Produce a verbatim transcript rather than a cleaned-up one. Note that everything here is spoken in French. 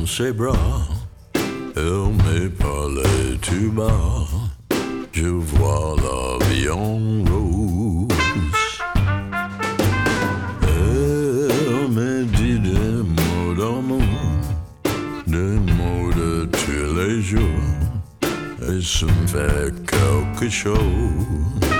ses bras, elle me parlait tout bas. Je vois la vie en rose. Elle me dit des mots d'amour, des mots de tous les jours, et ça me fait quelque chose.